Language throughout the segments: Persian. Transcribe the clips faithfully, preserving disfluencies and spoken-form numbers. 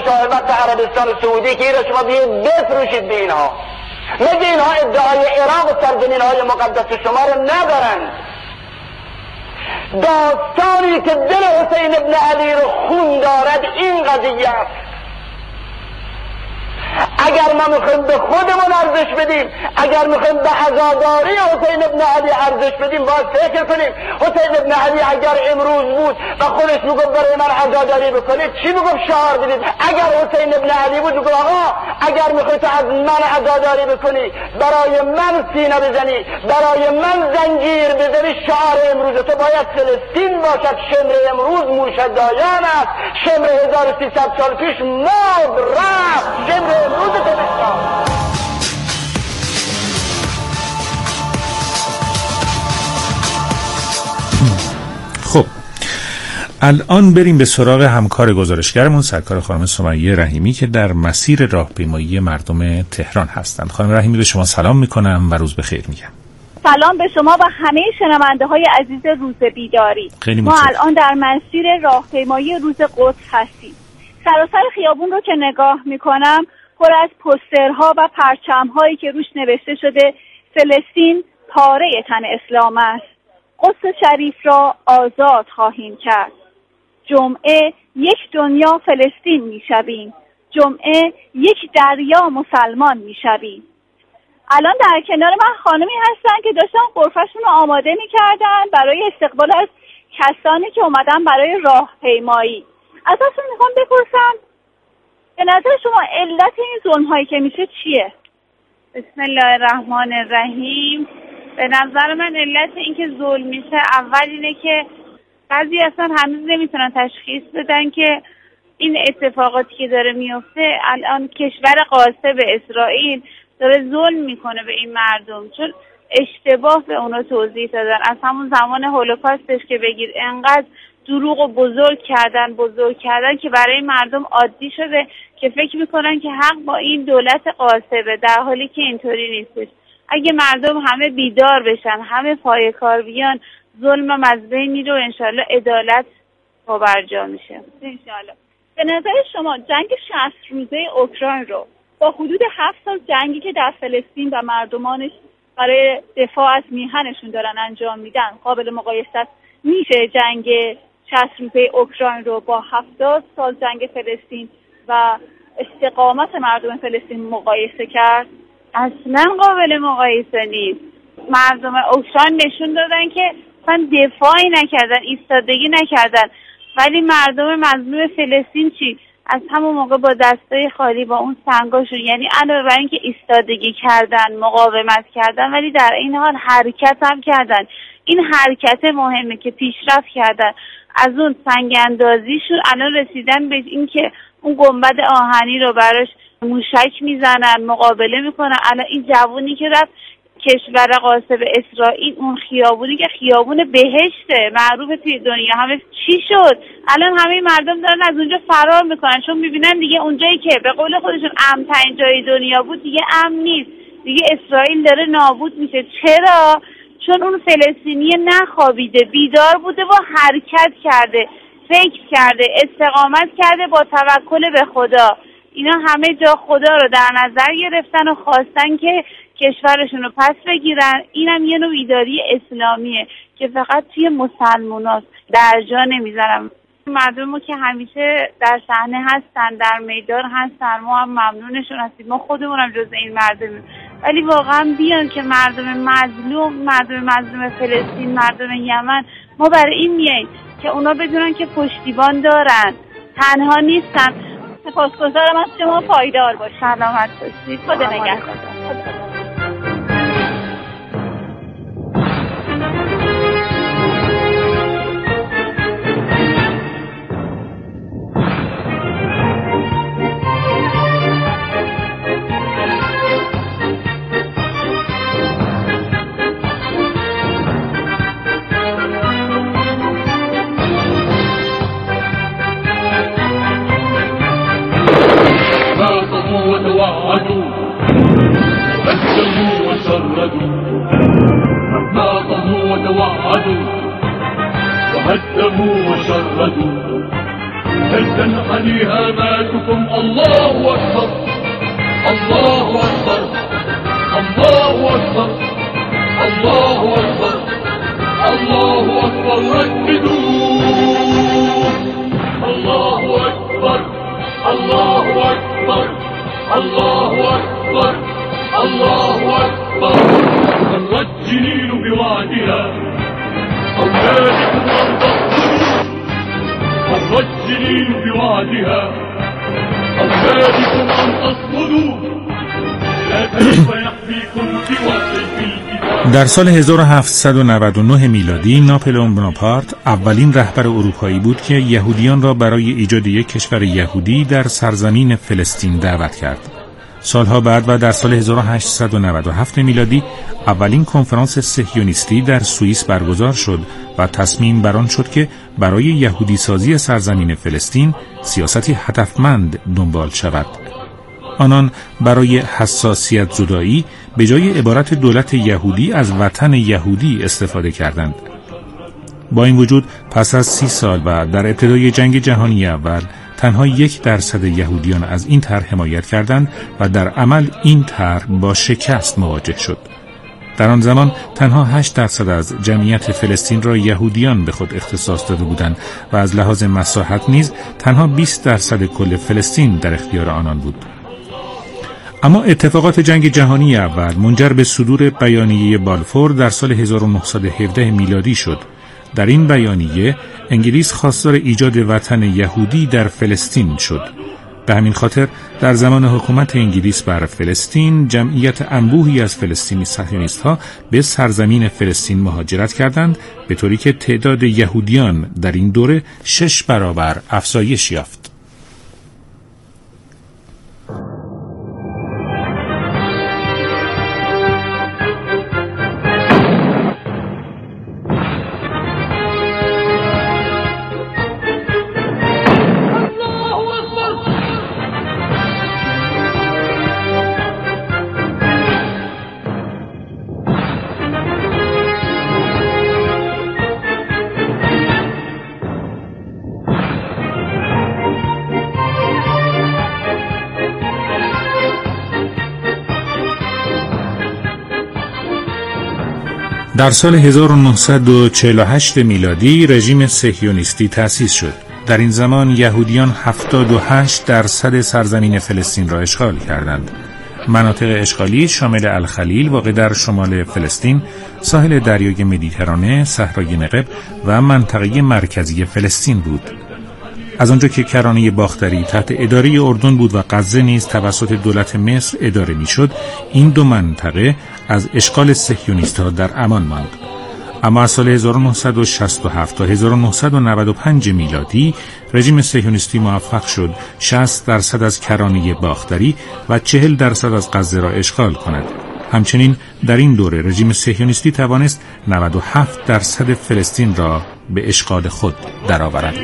مشاهمت عربستان سعودی که اینا شما بیاید بفروشید به اینها. مگه اینها ادعای عراق و سرزمین های مقدس شما رو ندارند؟ داستانی که دل حسین ابن علی رو خون دارد این قضیه است. اگر ما میخوایم به خودمون ارزش بدیم، اگر میخوایم به عزاداری حسین ابن علی ارزش بدیم، باید فکر کنیم حسین ابن علی اگر امروز بود و خودش میگفت برای من عزاداری بکنید چی میگفت؟ شعار بدید. اگر حسین ابن علی بود میگفت آقا اگر میخوای تو از من عزاداری بکنی، برای من سینه بزنی، برای من زنجیر بزنی، شعار امروز تو باید فلسطین باشد. شمر امروز موشدایان است، شمر هزار و سیصد سال پیش مرد رفت، شمر امروز تبستان. خب الان بریم به سراغ همکار گزارشگرمون سرکار خانم سمیه رحیمی که در مسیر راهپیمایی مردم تهران هستند. خانم رحیمی به شما سلام میکنم و روز بخیر میگم. سلام به شما و همه شنونده های عزیز روز بیداری. ما الان در مسیر راهپیمایی روز قدس هستیم. سراسر خیابون رو که نگاه میکنم پر از پوسترها و پرچم‌هایی که روش نوشته شده فلسطین پاره تن اسلام است، قدس شریف را آزاد خواهیم کرد، جمعه یک دنیا فلسطین میشویم، جمعه یک دریا مسلمان میشویم. الان در کنار من خانمی هستن که داشتن غرفه‌شون رو آماده میکردن برای استقبال از کسانی که اومدن برای راهپیمایی. ازشون میخوام بپرسم به نظر شما علت این ظلم‌هایی که میشه چیه؟ بسم الله الرحمن الرحیم. به نظر من علت این که ظلم میشه اول اینه که بعضی اصلا هنوز نمیتونن تشخیص بدن که این اتفاقاتی که داره میفته الان کشور قاسب اسرائیل داره ظلم میکنه به این مردم، چون اشتباه به اونا توضیح دادن. از همون زمان هولوکاستش که بگیر انقدر دروغ و بزرگ کردن بزرگ کردن که برای مردم عادی شده که فکر میکنن که حق با این دولت قاسبه، در حالی که اینطوری نیستش. اگه مردم همه بیدار بشن، همه پای کار بیان، ظلم از بین میره و انشالله عدالت پابرجا میشه انشالله. به نظر شما جنگ شصت روزه اوکراین رو با حدود هفت سال جنگی که در فلسطین و مردمانش برای دفاع از میهنشون دارن انجام میدن قابل مقایسه میشه جنگ شصت روزه اوکراین رو با هفتاد سال جنگ فلسطین و استقامت مردم فلسطین مقایسه کرد؟ اصلا قابل مقایسه نیست. مردم اوکراین نشون دادن که اصلا دفاعی نکردن، ایستادگی نکردن، ولی مردم مظلوم فلسطین چی؟ از همون موقع با دستای خالی با اون سنگاشون، یعنی علاوه بر اینکه ایستادگی کردن، مقاومت کردن، ولی در این حال حرکت هم کردن. این حرکت مهمه که پیشرفت کردن. از اون سنگ اندازیشون الان رسیدن به این که اون گنبد آهنی رو براش موشک میزنن، مقابله میکنن. الان این جوونی که رفت کشور قاسب اسرائیل، اون خیابونی که خیابون بهشته معروف توی دنیا، همه چی شد؟ الان همه مردم دارن از اونجا فرار میکنن، چون میبینن دیگه اونجایی که به قول خودشون امن ترین جای دنیا بود دیگه امن نیست، دیگه اسرائیل داره نابود میشه. چرا؟ چون اون فلسطینی نخوابیده، بیدار بوده و حرکت کرده، فکر کرده، استقامت کرده با توکل به خدا. اینا همه جا خدا رو در نظر گرفتن و خواستن که کشورشون رو پس بگیرن. اینم یه نوع بیداری اسلامیه که فقط توی مسلماناست، در جا نمیذارم. مردم که همیشه در صحنه هستن، در میدان هستن، ما هم ممنونشون هستیم، ما خودمون هم جز این مردمیم، ولی واقعا بیان که مردم مظلوم، مردم مظلوم فلسطین، مردم یمن، ما برای این میاییم که اونا بدونن که پشتیبان دارن، تنها نیستن. سپاسگزارم از شما، پایدار باش، سلامت باشید، خدا نگهدار. وتوعدوا قدموا وشردوا ناطموا وتوعدوا وهدموا وشردوا هل تنحني هاماتكم الله أكبر الله أكبر الله أكبر الله أكبر الله أكبر رددوا الله أكبر الله أكبر الله أكبر الله أكبر مرت جنين بوعدها أولادكم أن تصبروا مرت جنين بوعدها أولادكم أن تصبروا لا كيف يحميكم سوى سيف الكتاب. در سال هزار و هفتصد و نود و نه میلادی ناپلئون بناپارت اولین رهبر اروپایی بود که یهودیان را برای ایجاد یک کشور یهودی در سرزمین فلسطین دعوت کرد. سالها بعد و در سال هزار و هشتصد و نود و هفت میلادی اولین کنفرانس صهیونیستی در سوئیس برگزار شد و تصمیم بر آن شد که برای یهودی سازی سرزمین فلسطین سیاستی هدفمند دنبال شود. آنان برای حساسیت زدایی به جای عبارت دولت یهودی از وطن یهودی استفاده کردند. با این وجود پس از سی سال و در ابتدای جنگ جهانی اول تنها یک درصد یهودیان از این طرح حمایت کردند و در عمل این طرح با شکست مواجه شد. در آن زمان تنها هشت درصد از جمعیت فلسطین را یهودیان به خود اختصاص داده بودند و از لحاظ مساحت نیز تنها بیست درصد کل فلسطین در اختیار آنان بود. اما اتفاقات جنگ جهانی اول منجر به صدور بیانیه بالفور در سال هزار و نهصد و هفده میلادی شد. در این بیانیه انگلیس خواستار ایجاد وطن یهودی در فلسطین شد. به همین خاطر در زمان حکومت انگلیس بر فلسطین جمعیت انبوهی از فلسطینی صهیونیست‌ها به سرزمین فلسطین مهاجرت کردند، به طوری که تعداد یهودیان در این دوره شش برابر افزایش یافت. در سال هزار و نهصد و چهل و هشت میلادی رژیم صهیونیستی تأسیس شد. در این زمان یهودیان هفتاد و هشت درصد سرزمین فلسطین را اشغال کردند. مناطق اشغالی شامل الخلیل واقع در شمال فلسطین، ساحل دریای مدیترانه، صحرای نقب و منطقه مرکزی فلسطین بود. از آنجا که کرانه باختری تحت اداره اردن بود و غزه نیز توسط دولت مصر اداره میشد، این دو منطقه از اشغال صهیونیست‌ها در امان ماند. اما از سال هزار و نهصد و شصت و هفت تا هزار و نهصد و نود و پنج میلادی رژیم صهیونیستی موفق شد شصت درصد از کرانه باختری و چهل درصد از غزه را اشغال کند. همچنین در این دوره رژیم صهیونیستی توانست نود و هفت درصد فلسطین را به اشغال خود درآورد.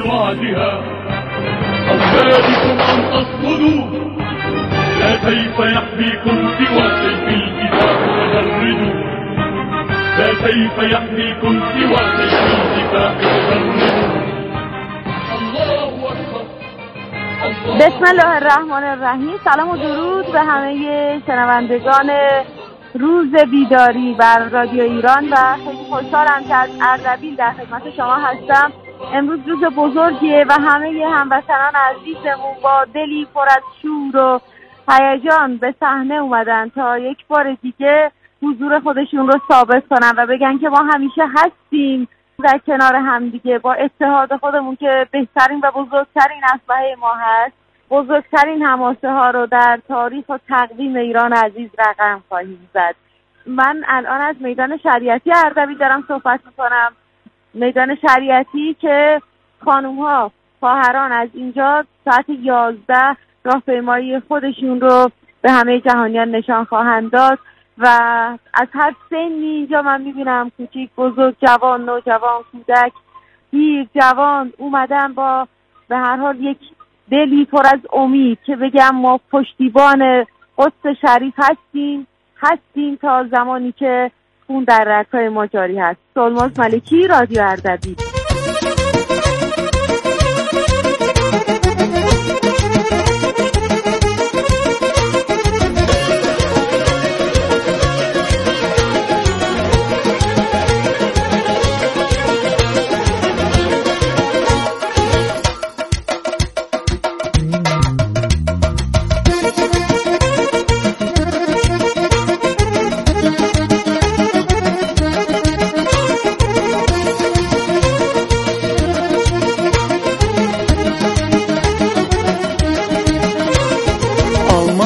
بسم الله الرحمن الرحیم. سلام و درود به همه شنوندگان روز بیداری بر رادیو ایران و خیلی خوشحالم که از اردبیل در خدمت شما هستم. امروز روز بزرگیه و همه هموطنان عزیزمون با دلی پر از شور و هیجان به صحنه اومدن تا یک بار دیگه حضور خودشون رو ثابت کنن و بگن که ما همیشه هستیم در کنار هم دیگه، با اتحاد خودمون که بهترین و بزرگترین اسلحه ما هست، بزرگترین حماسه ها رو در تاریخ و تقویم ایران عزیز رقم خواهیم زد. من الان از میدان شریعتی اردبیل دارم صحبت میکنم. میدان شریعتی که خانوم ها خواهران از اینجا ساعت یازده راهپیمایی خودشون رو به همه جهانیان نشان خواهند داد و از هر سنی اینجا من میبینم کوچیک، بزرگ، جوان، نوجوان، کودک، پیر، جوان اومدن با به هر حال یک دلی پر از امید که بگم ما پشتیبان قدس شریف هستیم هستیم تا زمانی که خون در رگ‌های ما جاری هست. سلماز ملکی، رادیو اردبیل.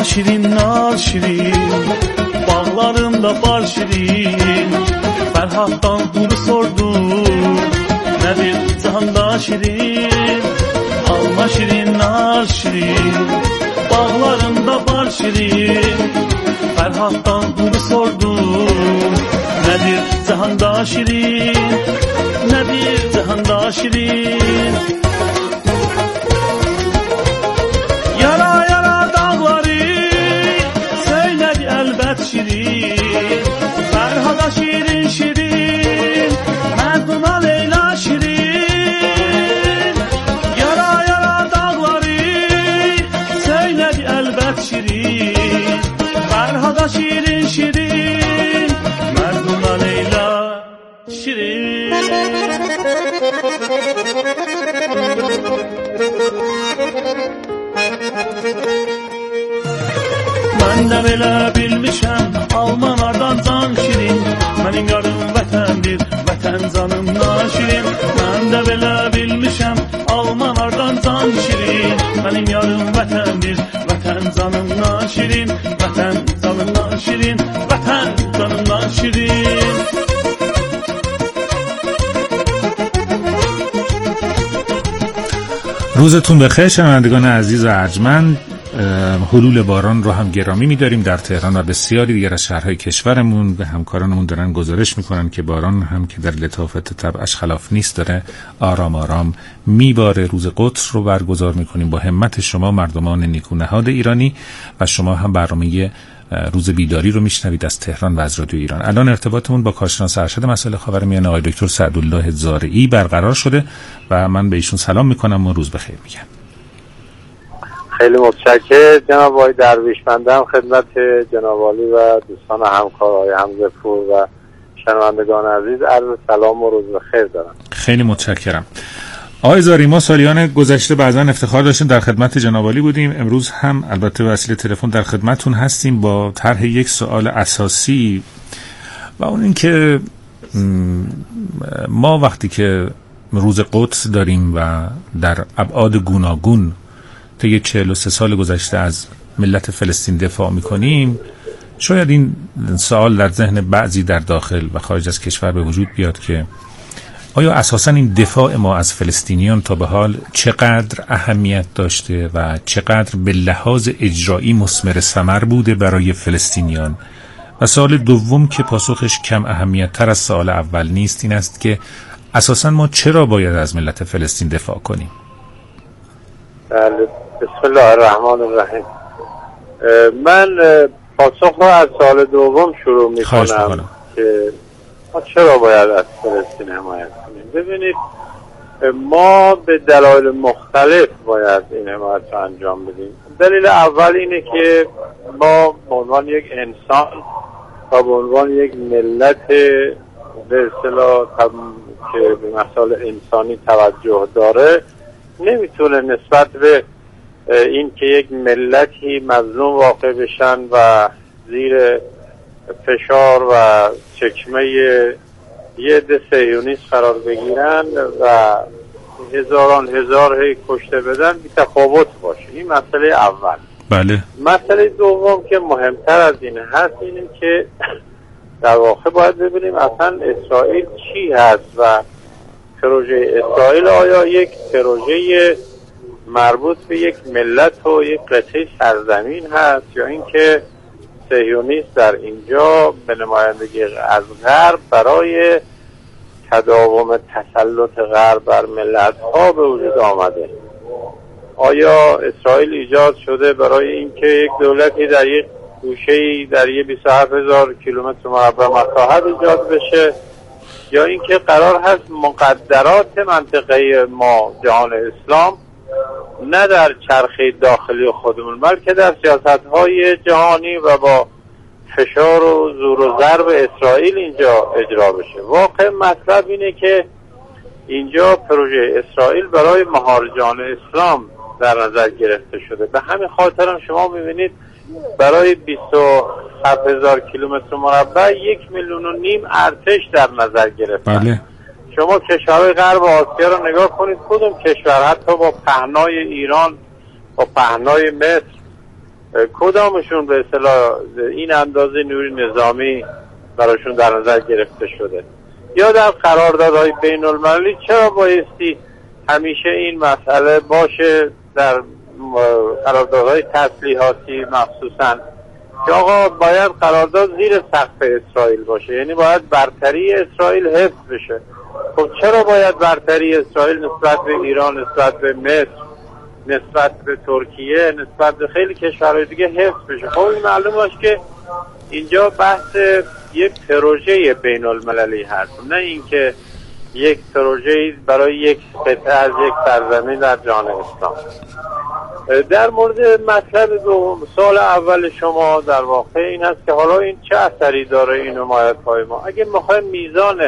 şirin nar şirin, bağlarında bar şirin. Ferhat'tan bunu sordu, nedir cihanda şirin? Alma şirin nar şirin, bağlarında bar şirin. Ferhat'tan bunu sordu, nedir cihanda şirin? Nedir cihanda şirin? Yara yara dağları söyledi elbet şirin. Ferhat'a şirin şirin, Merdun'a Leyla şirin. Yara yara dağları söyledi elbet şirin. Ferhat'a şirin şirin, Merdun'a Leyla şirin. Ben de belə bilmişəm Almanlardan can şirin. Mənim yarım vətəndir, vətən canımdan şirin. Mən də belə bilmişəm Almanlardan can şirin. Mənim yarım vətəndir, vətən canımdan şirin. Vətən canımdan şirin, vətən canımdan şirin. روزتون بخیر شنوندگان عزیز و ارجمند. حلول باران رو هم گرامی می‌داریم در تهران و بسیاری دیگر از شهرهای کشورمون. به همکارانمون دارن گزارش میکنن که باران هم که در لطافت طبعش خلاف نیست داره آرام آرام میباره. روز قدس رو برگزار میکنیم با همت شما مردمان نیکونهاد ایرانی و شما هم برنامه روز بیداری رو میشنوید از تهران و از رادیو ایران. الان ارتباطمون با کارشناس ارشد مسائل خاورمیانه آقای دکتر سعدالله زارعی برقرار شده و من به ایشون سلام میکنم و روز بخیر میگم. خیلی متشکرم جناب آقای درویشمندم. خدمت جناب عالی و دوستان همکار آقای حمزه پور و شنوندگان عزیز عرض سلام و روز بخیر دارم. خیلی متشکرم. آقای زاری، ما سالیان گذشته بعضا افتخار داشتیم در خدمت جناب عالی بودیم. امروز هم البته وسیله تلفن در خدمتتون هستیم با طرح یک سوال اساسی و اون این که ما وقتی که روز قدس داریم و در ابعاد گوناگون طی چهل و سه سال گذشته از ملت فلسطین دفاع میکنیم، شاید این سوال در ذهن بعضی در داخل و خارج از کشور به وجود بیاد که آیا اساساً این دفاع ما از فلسطینیان تا به حال چقدر اهمیت داشته و چقدر به لحاظ اجرایی مثمر ثمر بوده برای فلسطینیان؟ و سوال دوم که پاسخش کم اهمیت تر از سوال اول نیست این است که اساساً ما چرا باید از ملت فلسطین دفاع کنیم؟ بله، بسم الله الرحمن الرحیم. من پاسخ رو از سوال دوم شروع می کنم که ما چرا باید از فلسطین حمایت کنیم. ببینید، ما به دلایل مختلف باید این حمایت رو انجام بدیم. دلیل اول اینه که ما به عنوان یک انسان و به عنوان یک ملت به اصطلاح که به مسائل انسانی توجه داره نمیتونه نسبت به این که یک ملتی مظلوم واقع بشن و زیر فشار و چکمه یه عده صهیونیست قرار بگیرن و هزاران هزار هی کشته بدن بی تفاوت باشه. این مسئله اول. بله. مسئله دوم که مهمتر از این هست اینه که در واقع باید ببینیم اصلا اسرائیل چی هست و پروژه اسرائیل آیا یک پروژه مربوط به یک ملت و یک قطعه سرزمین هست یا اینکه صهیونیست در اینجا به نمایندگی از غرب برای تداوم تسلط غرب بر ملت ها به وجود آمده؟ آیا اسرائیل ایجاد شده برای اینکه یک دولتی در یک گوشه‌ای در یک بیست و هفت هزار کیلومتر مربع مساحت ایجاد بشه یا اینکه قرار هست مقدرات منطقه ما جهان اسلام نه در چرخه داخلی خودمون بلکه در سیاست‌های جهانی و با فشار و زور و ضرب اسرائیل اینجا اجرا بشه؟ واقع مطلب اینه که اینجا پروژه اسرائیل برای مهارجان اسلام در نظر گرفته شده. به همین خاطر هم شما می‌بینید برای بیست و هفت هزار کیلومتر مربع یک میلیون و نیم ارتش در نظر گرفتن. بله. شما کشورهای غرب آسیا رو نگاه کنید، کدوم کشور حتی با پهنای ایران با پهنای مصر کدامشون به اصطلاح این اندازه نیروی نظامی براشون در نظر گرفته شده؟ یا در قراردادهای بین المللی چرا بایستی همیشه این مسئله باشه در قراردادهای تسلیحاتی مخصوصا که آقا باید قرارداد زیر سقف اسرائیل باشه، یعنی باید برتری اسرائیل حفظ بشه؟ خب چرا باید برتری اسرائیل نسبت به ایران، نسبت به مصر، نسبت به ترکیه، نسبت به خیلی کشورهای دیگه حفظ بشه؟ خب این معلوم باشه که اینجا بحث یک پروژه بین المللی هست، نه اینکه یک پروژه برای یک قطعه از یک سرزمین در جهان اسلام. در مورد مطلب دوم، سال اول شما در واقع این هست که حالا این چه اثری داره این حمایت‌های ما؟ اگه میخوایم میزان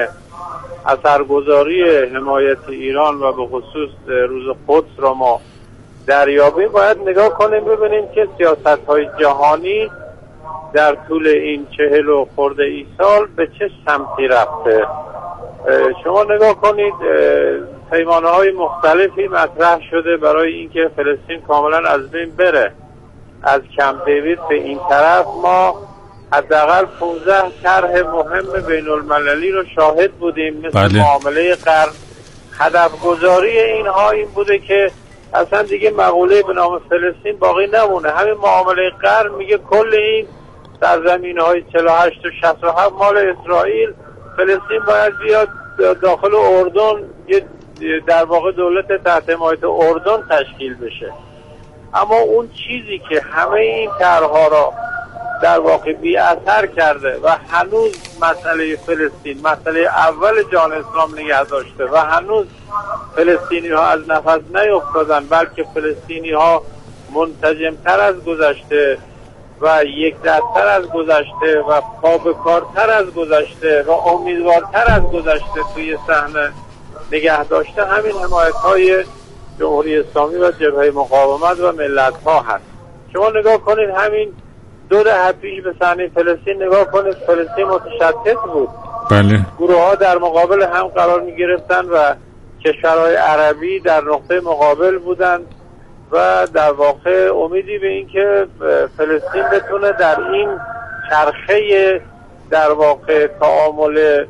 اثرگذاری حمایت ایران و به خصوص روز قدس را ما دریابیم، باید نگاه کنیم ببینیم که سیاست‌های جهانی در طول این چهل و خورده ای سال به چه سمتی رفته. شما نگاه کنید پیمانه های مختلفی مطرح شده برای اینکه فلسطین کاملا از بین بره. از کمپ دیوید به این طرف ما حداقل پانزده طرح مهم بین المللی رو شاهد بودیم، مثل بله. معامله قرن. هدف گذاری اینها این بوده که اصلا دیگه مقوله به نام فلسطین باقی نمونه. همین معامله قرن میگه کل این سرزمین های چهل و هشت و شصت و هفت مال اسرائیل، فلسطین باید بیاد داخل اردن یه در واقع دولت تحت حمایت اردن تشکیل بشه. اما اون چیزی که همه این طرح‌ها را در واقع بی اثر کرده و هنوز مسئله فلسطین مسئله اول جهان اسلام نگه داشته و هنوز فلسطینی ها از نفس نیفتادن، بلکه فلسطینی ها منسجم‌تر از گذشته و یک دست‌تر از گذشته و پابکارتر از گذشته و امیدوارتر از گذشته توی صحنه نگه داشته، همین حمایت‌های جمهوری اسلامی و جبهه مقاومت و ملت‌ها هست. شما نگاه کنید همین دو دهه پیش به صحنه فلسطین نگاه کنید، فلسطین متشتت بود. بله. گروه‌ها در مقابل هم قرار می‌گرفتن و کشورهای عربی در نقطه مقابل بودند و در واقع امیدی به این که فلسطین بتونه در این چرخه در واقع تعامل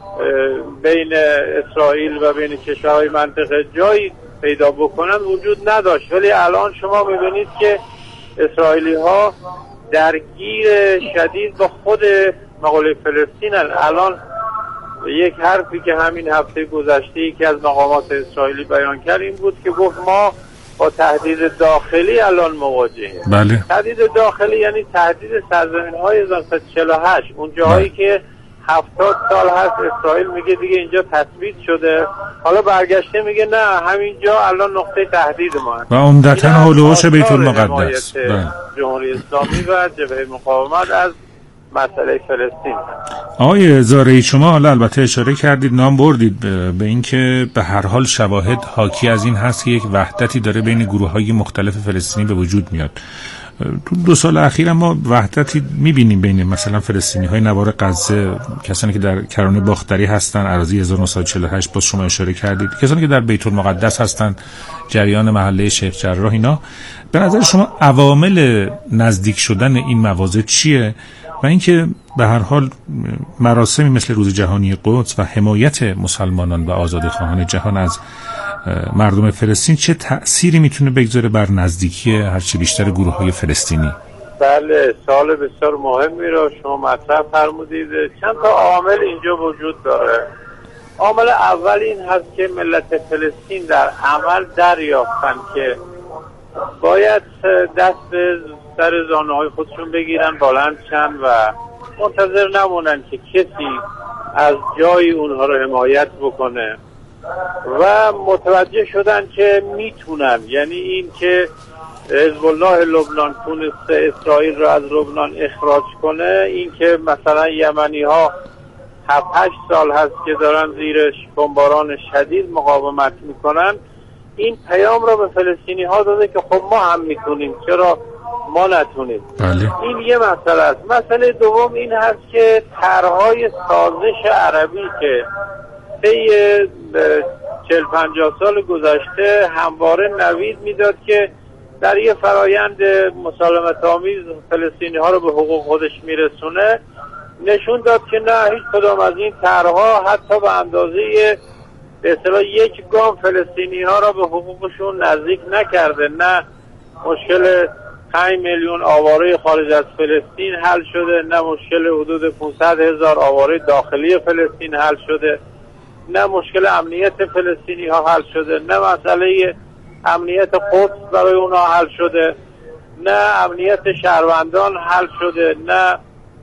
بین اسرائیل و بین کشورهای منطقه جایی پیدا بکنن وجود نداشت. ولی الان شما می‌بینید که اسرائیلی ها درگیر شدید با خود مقوله فلسطینن. الان یک حرفی که همین هفته گذشته یکی از مقامات اسرائیلی بیان کرد این بود که گفت ما با تهدید داخلی الان مواجهیم. بله. تهدید داخلی یعنی تهدید سرزمین‌های هزار و سیصد و چهل و هشت، اون جایی که هفتاد سال هست اسرائیل میگه دیگه اینجا تثبیت شده، حالا برگشته میگه نه همینجا الان نقطه تهدید ما هست. و عمدتاً هولوش بیت المقدس. جمهوری اسلامی و جبهه مقاومت از مسئله فلسطین. آقای زارعی، شما حالا البته اشاره کردید، نام بردید به اینکه به هر حال شواهد حاکی از این هست که یک وحدتی داره بین گروه‌های مختلف فلسطینی به وجود میاد. تو دو سال اخیر ما وحدتی میبینیم بین مثلا فلسطینی‌های نوار غزه، کسانی که در کرانه باختری هستن، اراضی هزار و نهصد و چهل و هشت باز شما اشاره کردید، کسانی که در بیت المقدس هستن، جریان محله شیخ جراح. اینا به نظر شما عوامل نزدیک شدن این مواضع چیه و اینکه به هر حال مراسمی مثل روز جهانی قدس و حمایت مسلمانان و آزادیخواهان جهان از مردم فلسطین چه تأثیری میتونه بگذاره بر نزدیکی هرچی بیشتر گروه‌های فلسطینی؟ بله، سوال بسیار مهمی را شما مطرح فرمودید. چند تا عامل اینجا وجود داره. عامل اول این هست که ملت فلسطین در عمل دریافتن که باید دست سر زانوهای خودشون بگیرن، بلند شن و منتظر نمونن که کسی از جای اونها رو حمایت بکنه و متوجه شدن که میتونن، یعنی این که حزب الله لبنان تونسته اسرائیل رو از لبنان اخراج کنه، این که مثلا یمنی ها هفت هشت سال هست که دارن زیر بمباران شدید مقاومت میکنن، این پیام رو به فلسطینی ها داده که خب ما هم میتونیم، چرا ما نتونیم. بله. این یه مسئله است. مسئله دوم این هست که طرحهای سازش عربی که طی چهل پنجاه سال گذشته همواره نوید میداد که در یه فرایند مسالمت آمیز فلسطینی ها رو به حقوق خودش میرسونه، نشون داد که نه، هیچ کدام از این طرح‌ها حتی به اندازه به اصطلاح یک گام فلسطینی ها را به حقوقشون نزدیک نکرده. نه مشکل پنج میلیون آواره خارج از فلسطین حل شده، نه مشکل حدود پانصد هزار آواره داخلی فلسطین حل شده، نه مشکل امنیت فلسطینی ها حل شده، نه مسئله امنیت قدس برای اونا حل شده، نه امنیت شهروندان حل شده، نه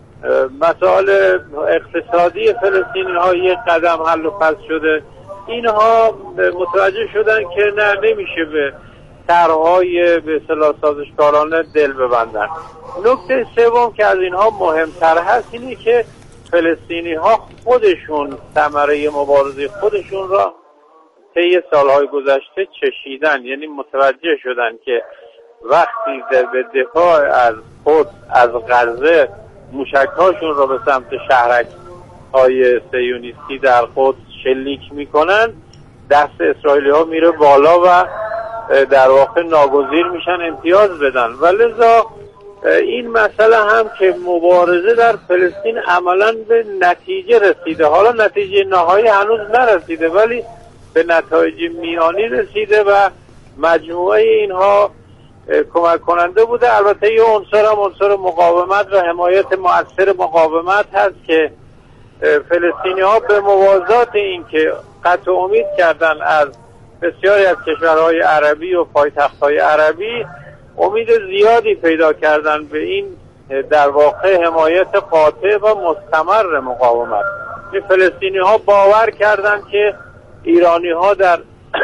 مسائل اقتصادی فلسطینی ها یک قدم حل و فصل شده. اینها متوجه شدن که نه، نمیشه به طرح‌های به اصطلاح سازشکارانه دل ببندن. نکته سوم که از اینها مهمتر هست اینه که فلسطینی ها خودشون ثمره مبارزه خودشون را طی سالهای گذشته چشیدن، یعنی متوجه شدن که وقتی به دفاع از خود از غزه موشک‌هاشون را به سمت شهرک‌های صهیونیستی در قدس شلیک میکنن، دست اسرائیلی ها میره بالا و در واقع ناگزیر میشن امتیاز بدن. و لذا این مسئله هم که مبارزه در فلسطین عملا به نتیجه رسیده، حالا نتیجه نهایی هنوز نرسیده ولی به نتایج میانی رسیده و مجموعه اینها کمک کننده بوده. البته یه عنصر هم عنصر مقاومت و حمایت مؤثر مقاومت هست که فلسطینی ها به موازات این که قطع امید کردن از بسیاری از کشورهای عربی و پایتخت‌های عربی، امید زیادی پیدا کردن به این در واقع حمایت قاطع و مستمر مقاومت. این فلسطینی ها باور کردن که ایرانی ها در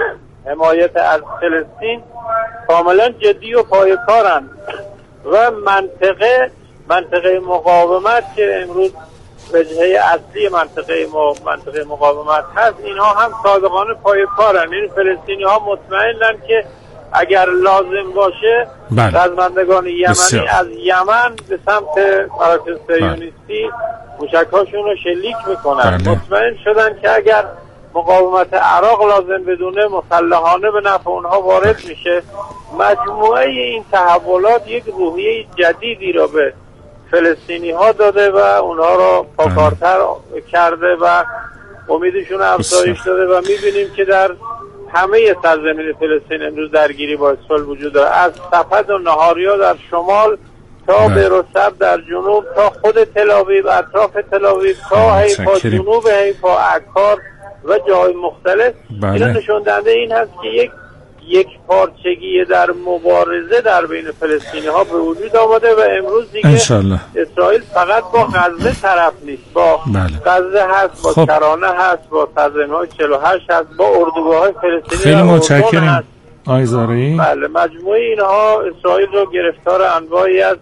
حمایت از فلسطین کاملا جدی و پایه‌کارند و منطقه منطقه مقاومت که امروز وجهه اصلی منطقه منطقه مقاومت هست، اینها هم صادقانه پایه‌کارن. این فلسطینی ها مطمئنن که اگر لازم باشه رزمندگان یمنی از یمن به سمت مراکز صهیونیستی موشک‌هاشون رو شلیک میکنن. مطمئن شدن که اگر مقاومت عراق لازم بدونه مسلحانه به نفع اونها وارد میشه. مجموعه این تحولات یک روحیه جدیدی را به فلسطینی ها داده و اونها را پاکارتر کرده و امیدشون افزایش داده و میبینیم که در همه سرزمین فلسطین امروز درگیری با اسرائیل وجود داره، از سفد و نهاریا در شمال تا بیروسب در جنوب تا خود تل‌آویو، اطراف تل‌آویو تا حیفا، جنوب حیفا، عکار و جای مختلف. اینا نشون دهنده این هست که یک یک پارچگی در مبارزه در بین فلسطینی ها به وجود آمده و امروز دیگه انشالله. اسرائیل فقط با غزه طرف نیست، با بله. غزه هست، با خب. کرانه هست، با سرزمین های چهل و هشت هست، با اردوگاه های فلسطینی. خیلی متشکرم آقای زارعی. بله، مجموعه اینها اسرائیل رو گرفتار انواعی از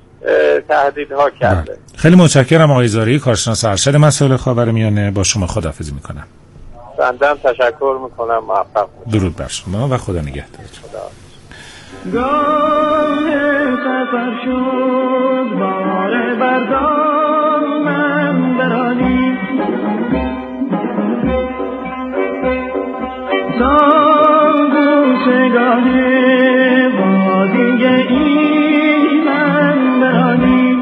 تهدیدها کرده. بله. خیلی متشکرم آقای زارعی، کارشناس ارشد مسائل خاورمیانه. با شما خداحافظی میکنم. بندم تشکر میکنم. موفق درود بر شما و خدا نگهدار. گاه سفر شد بار بردار من برانی ساگوشگاه وادی این من برانی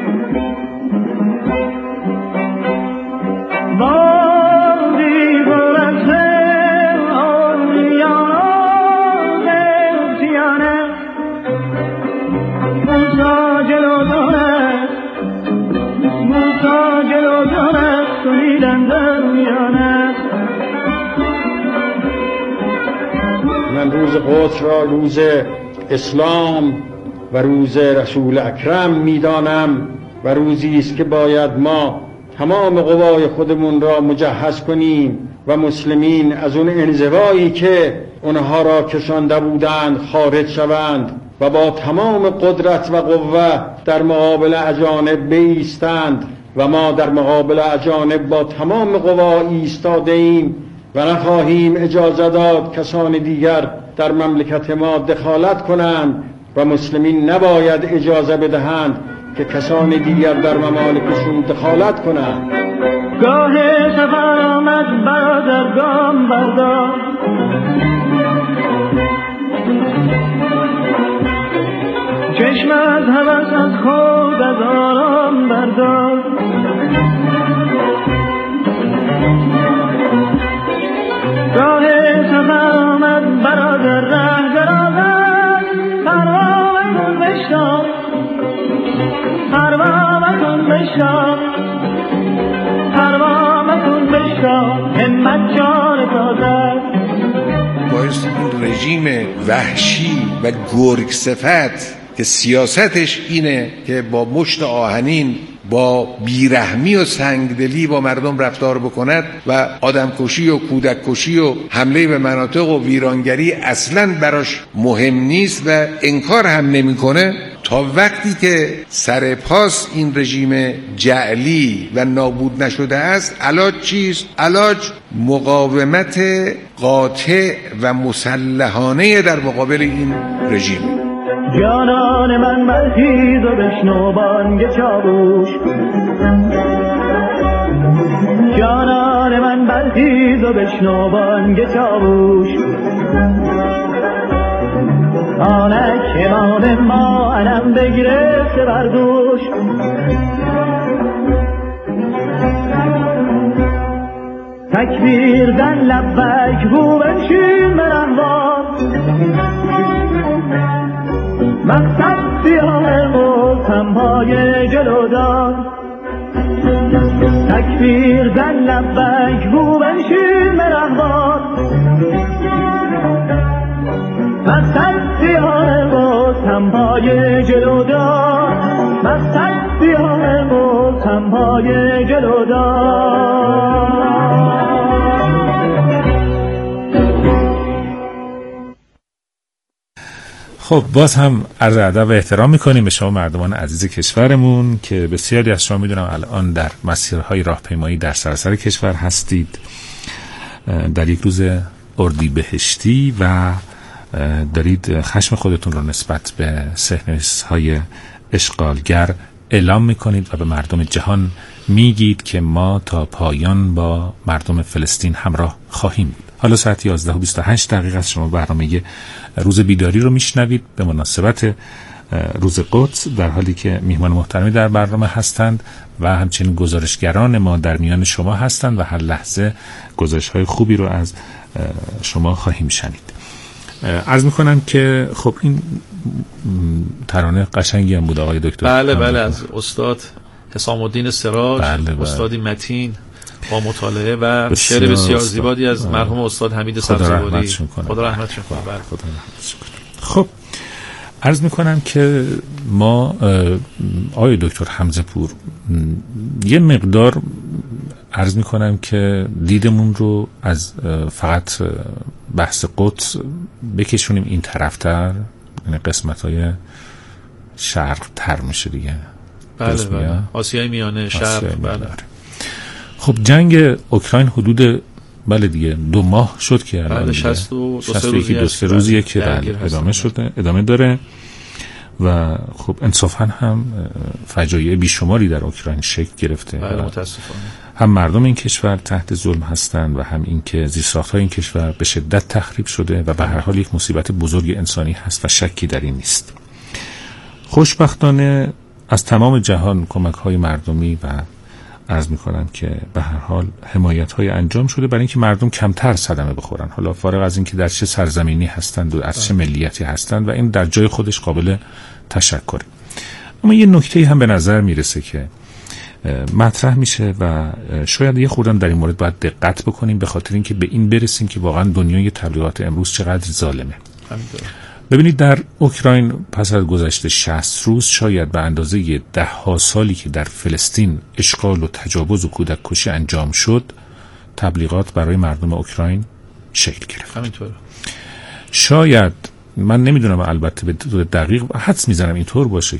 من روز قدس را روز اسلام و روز رسول اکرم میدانم و روزی است که باید ما تمام قوای خودمون را مجهز کنیم و مسلمین از اون انزوایی که اونها را کشانده بودند خارج شوند و با تمام قدرت و قوه در مقابل اجانب بایستند و ما در مقابل اجانب با تمام قوا ایستاده ایم و نخواهیم اجازه داد کسان دیگر در مملکت ما دخالت کنند و مسلمین نباید اجازه بدهند که کسان دیگر در ممالکشون دخالت کنند. گاه سفر آمد برادر گام بردار چشم از هوس از خود از آرام بردار، راه سفر آمد برادر ره درازد، پروا مکن بشتاب، پروا مکن بشتاب، پروا مکن بشتاب، همت جان تازد. باعث این رژیم وحشی و گرگ صفت که سیاستش اینه که با مشت آهنین با بیرحمی و سنگدلی با مردم رفتار بکند و آدمکشی و کودککشی و حمله به مناطق و ویرانگری اصلاً براش مهم نیست و انکار هم نمیکنه، تا وقتی که سر پاس این رژیم جعلی و نابود نشده است، علاج چیست؟ علاج مقاومت قاطع و مسلحانه در مقابل این رژیم. جانان من برخیز و بشنو بانگ چاووش، جانان من برخیز و بشنو بانگ چاووش، آنک امام ما علم بگرفته بر دوش، تکبیر زن لبک رو بنشین برهوار، مقصد سیاه ملتم پای جلودار، تکبیر زن لبک رو بنشین برهوار، مقصد سیاه ملتم پای جلودار، مقصد سیاه ملتم پای جلودار. خب باز هم عرض ادب و احترام میکنیم به شما مردمان عزیز کشورمون که بسیاری از شما میدونم الان در مسیرهای راهپیمایی در سراسر کشور هستید در یک روز اردیبهشتی و دارید خشم خودتون رو نسبت به صهیونیست‌های اشغالگر اعلام میکنید و به مردم جهان میگید که ما تا پایان با مردم فلسطین همراه خواهیم بود. حالا ساعت یازده و بیست و هشت دقیقه است. شما برنامه روز بیداری رو میشنوید به مناسبت روز قدس، در حالی که میهمان محترمی در برنامه هستند و همچنین گزارشگران ما در میان شما هستند و هر لحظه گزارش‌های خوبی رو از شما خواهیم شنید. عرض میکنم که خب این ترانه قشنگی هم بود آقای دکتر. بله بله از استاد حسام الدین سراج، بله بله. استادی متین با مطالعه و شعر بسیار زیبایی از مرحوم استاد حمید سبزواری. خدا رحمتشون کنه. بله خدا رحمتشون کنه. خب عرض میکنم که ما آقای دکتر حمزه پور یه مقدار عرض میکنم که دیدمون رو از فقط بحث قدس بکشونیم این طرفتر، یعنی قسمت‌های شرق تر میشه دیگه. بله بله آسیای میانه شرق. بله. خب جنگ اوکراین حدود بله دیگه دو ماه شد که بله شصت و دو سه روزیه که بله ادامه شده، ادامه داره و خب انصافا هم فجایع بیشماری در اوکراین شکل گرفته. بله متاسفانه هم مردم این کشور تحت ظلم هستند و هم این که زیرساخت‌های این کشور به شدت تخریب شده و به هر حال یک مصیبت بزرگ انسانی هست و شکی در این نیست. خوشبختانه از تمام جهان کمک‌های مردمی و عرض می‌کنم که به هر حال حمایت‌های انجام شده برای اینکه مردم کمتر صدمه بخورن، حالا فارغ از اینکه در چه سرزمینی هستند و از چه ملیتی هستند، و این در جای خودش قابل تشکره. اما یه نکته هم به نظر میرسه که مطرح میشه و شاید یه خوردم در این مورد باید دقت بکنیم، به خاطر اینکه به این برسیم که واقعا دنیای تبلیغات امروز چقدر ظالمه. ببینید در اوکراین پس از گذشته شصت روز شاید به اندازه ده ها سالی که در فلسطین اشغال و تجاوز و کودککشی انجام شد، تبلیغات برای مردم اوکراین شکل گرفت. همینطوره. شاید من نمیدونم، البته به طور دقیق حدس میزنم اینطور باشه